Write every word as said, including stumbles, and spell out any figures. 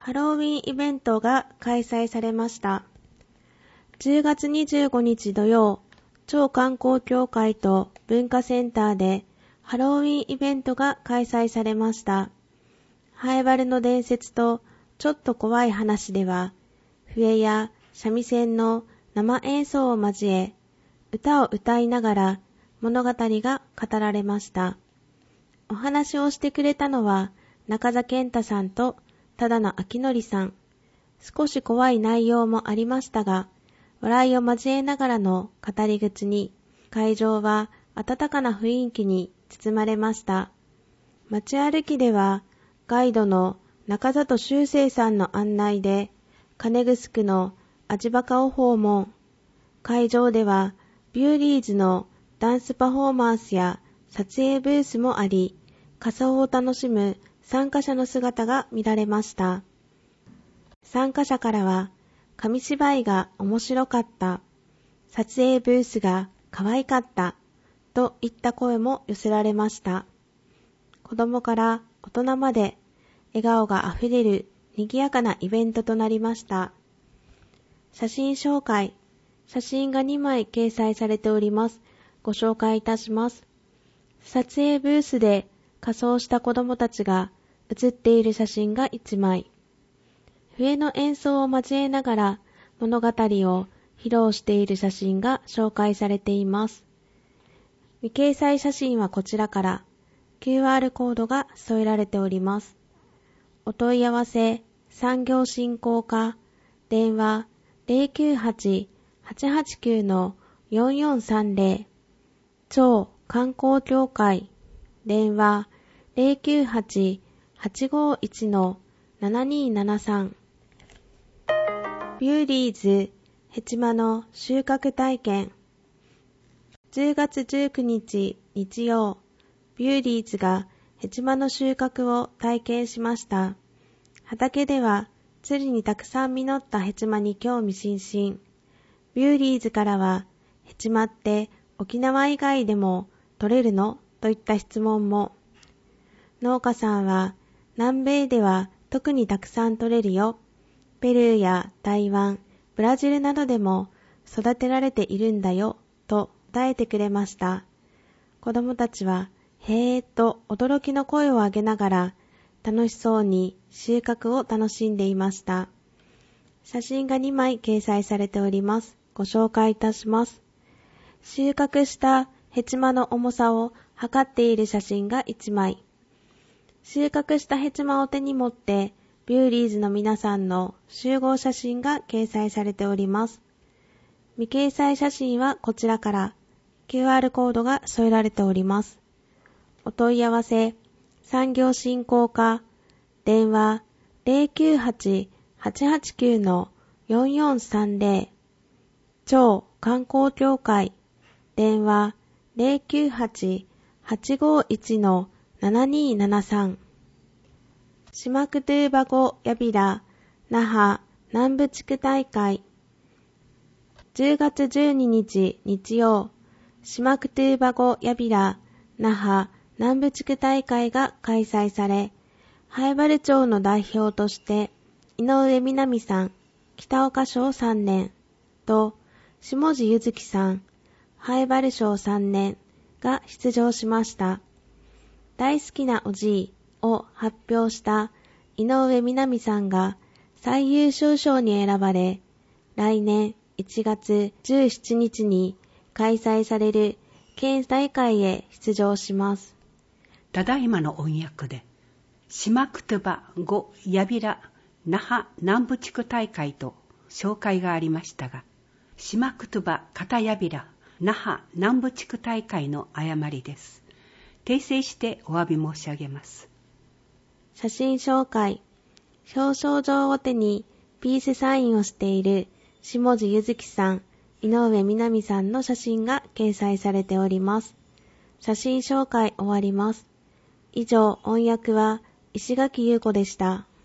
ハロウィンイベントが開催されました。じゅうがつにじゅうごにち土曜、超観光協会と文化センターでハロウィンイベントが開催されました。ハエバルの伝説とちょっと怖い話では、笛や三味線の生演奏を交え、歌を歌いながら物語が語られました。お話をしてくれたのは中田健太さんと只野明則さん。少し怖い内容もありましたが、笑いを交えながらの語り口に、会場は温かな雰囲気に包まれました。街歩きでは、ガイドの中里修正さんの案内で、金城の味バカを訪問。会場では、ビューリーズのダンスパフォーマンスや撮影ブースもあり、仮装を楽しむ参加者の姿が見られました。参加者からは、紙芝居が面白かった、撮影ブースが可愛かった、といった声も寄せられました。子供から大人まで笑顔があふれる賑やかなイベントとなりました。写真紹介、写真がにまい掲載されております。ご紹介いたします。撮影ブースで仮装した子供たちが写っている写真がいちまい。笛の演奏を交えながら物語を披露している写真が紹介されています。未掲載写真はこちらから キューアール コードが添えられております。お問い合わせ産業振興課電話 ゼロきゅうはち はちはちきゅう よんよんさんゼロ 超観光協会電話 ゼロきゅうはち はちごいち ななにななさんビューリーズヘチマの収穫体験。じゅうがつじゅうくにち日曜、ビューリーズがヘチマの収穫を体験しました。畑ではつるにたくさん実ったヘチマに興味津々。ビューリーズからは、ヘチマって沖縄以外でも取れるの？といった質問も。農家さんは、南米では特にたくさん取れるよ。ペルーや台湾、ブラジルなどでも育てられているんだよ、と答えてくれました。子供たちは、へーと驚きの声を上げながら、楽しそうに収穫を楽しんでいました。写真がにまい掲載されております。ご紹介いたします。収穫したヘチマの重さを測っている写真がいちまい。収穫したヘチマを手に持って、ビューリーズの皆さんの集合写真が掲載されております。未掲載写真はこちらから キューアール コードが添えられております。お問い合わせ、産業振興課、電話 ゼロきゅうはち はちはちきゅう よんよんさんゼロ 超観光協会、電話 ゼロきゅうはち はちごいち ななにななさんシマクトゥーバゴヤビラ那覇南部地区大会。じゅうがつじゅうににち日曜、シマクトゥーバゴヤビラ那覇南部地区大会が開催され、南風原町の代表として井上みなみさん、北岡賞さんねんと下地ゆずきさん、南風原賞さんねんが出場しました。大好きなおじいを発表した井上みなみさんが最優秀賞に選ばれ、来年いちがつじゅうしちにちに開催される県大会へ出場します。 ただいまの音訳で、シマクトゥバゴヤビラ那覇南部地区大会と紹介がありましたが、シマクトゥバカタヤビラ那覇南部地区大会の誤りです。訂正してお詫び申し上げます。 写真紹介。表彰状を手にピースサインをしている下地ゆずきさん、井上みなみさんの写真が掲載されております。写真紹介終わります。以上、音訳は石垣優子でした。